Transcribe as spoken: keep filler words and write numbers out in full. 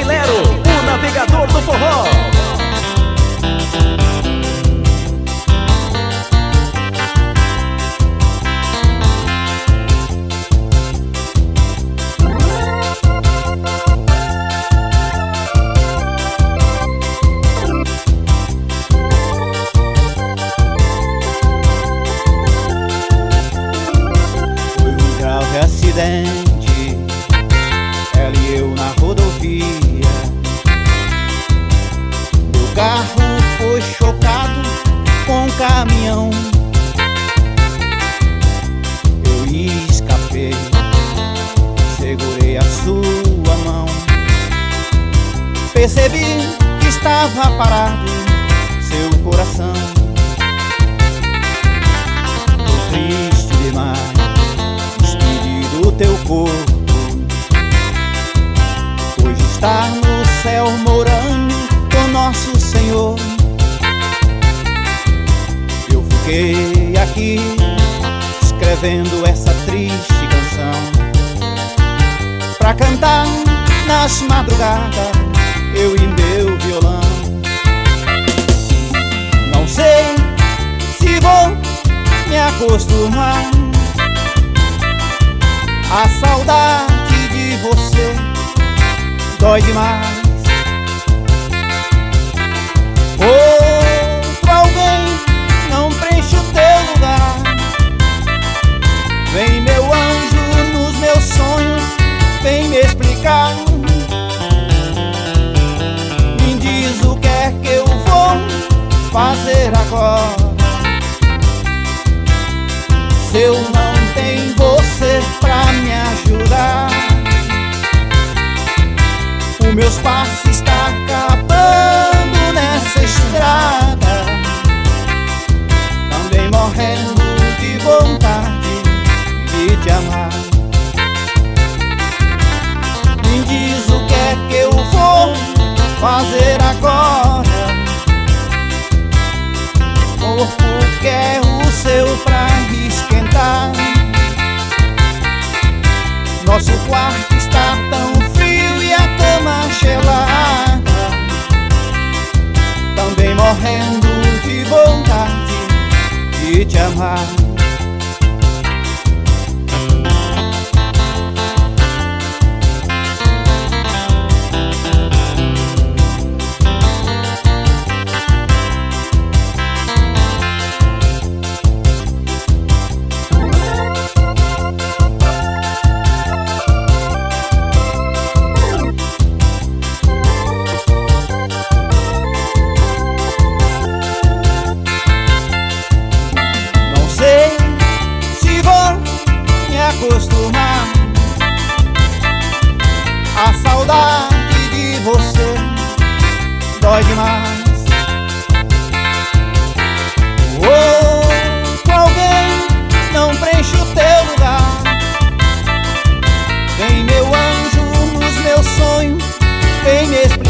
Lero, o navegador do forró. Foi um grave acidente, ela e eu na rodovia. Meu carro foi chocado com um caminhão. Eu escapei, segurei a sua mão. Percebi que estava parado seu coração. Tô triste demais, despedi do teu corpo. Hoje está no céu morando com nosso Senhor. Eu fiquei aqui escrevendo essa triste canção pra cantar nas madrugadas, eu e meu violão. Não sei se vou me acostumar a saudade de você dói demais. Outro alguém não preenche o teu lugar. Vem meu anjo nos meus sonhos, vem me explicar. Me diz o que é que eu vou fazer agora, se eu não tenho você pra me ajudar. O meus passos está acabando nessa estrada, também morrendo de vontade de te amar. Me diz o que é que eu vou fazer agora, o corpo quer o seu pra esquentar. Nosso quarto está tão frio e a cama gelada, também morrendo de vontade de te amar. Acostumar a saudade de você dói demais. Outro alguém não preenche o teu lugar. Vem meu anjo nos meus sonhos, vem me explicar.